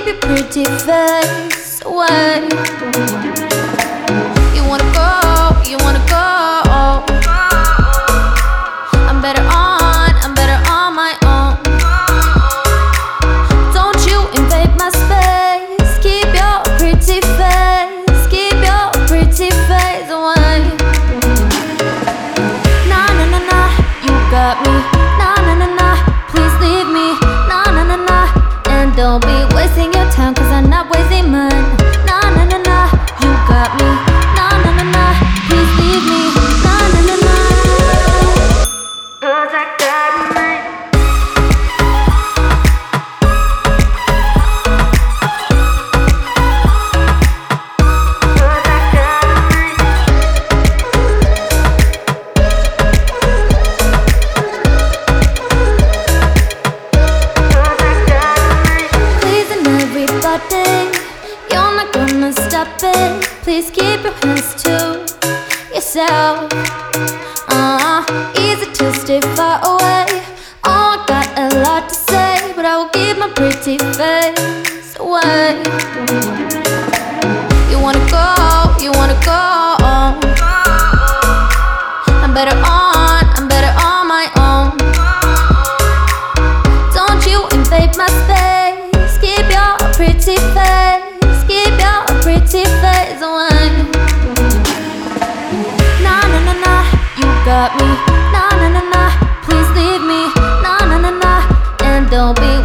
keep your pretty face away. You wanna go, you wanna go. I'm better on my own. Don't you invade my space. Keep your pretty face away. Nah, nah, nah, nah, you got me. Nah, nah, nah, nah, please leave me. Nah, nah, nah, nah, and don't be wasting your time, cause I'm not wasting mine. Nah, nah, nah, nah, you got me. Nah, nah, nah, nah, please leave me. Nah, nah, nah, nah, cause I got me. You're not gonna stop it. Please keep your hands to yourself. Easy to stay far away. Oh, I got a lot to say, but I will keep my pretty face away. You wanna go, you wanna go. I'm better on my own. Don't you invade my space. Keep your pretty face away. Nah, nah, nah, nah, you got me. Nah, nah, nah, nah, please leave me. Nah, nah, nah, nah, and don't be